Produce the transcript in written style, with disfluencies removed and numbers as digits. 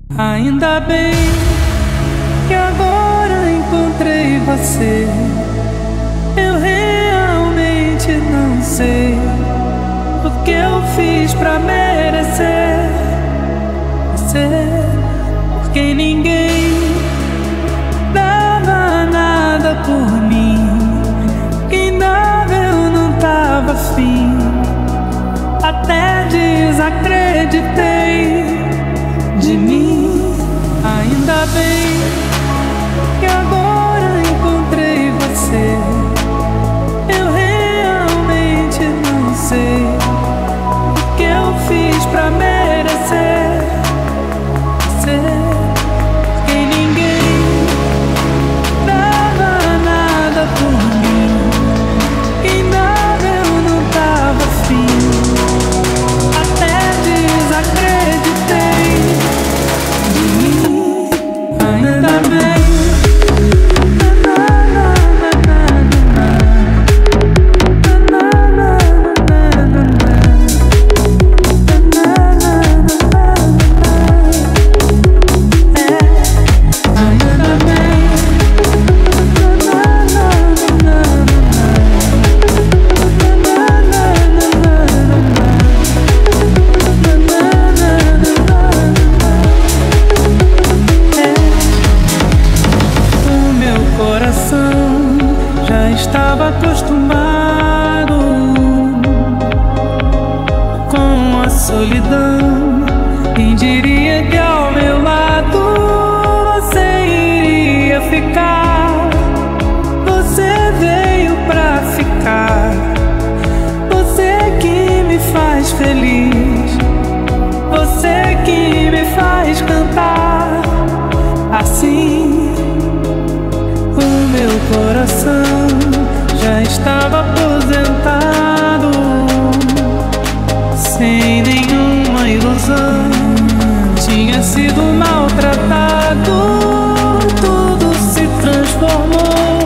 Ainda bem que agora encontrei você. Eu realmente não sei o que eu fiz pra merecer você, porque ninguém dava nada por mim. Quem dava eu não tava afim. Até desacreditei de mim. Ainda bem que agora encontrei você. Eu realmente não sei o que eu fiz pra merecer você, porque ninguém dava nada por mim. Quem dava eu não tava afim. Até desacreditei de mim. Ainda bem. Já estava acostumado com a solidão. Quem diria que ao meu lado você iria ficar? Você veio pra ficar. Você que me faz feliz. Você que me faz cantar assim. O meu coração já estava aposentado, sem nenhuma ilusão. Tinha sido maltratado, tudo se transformou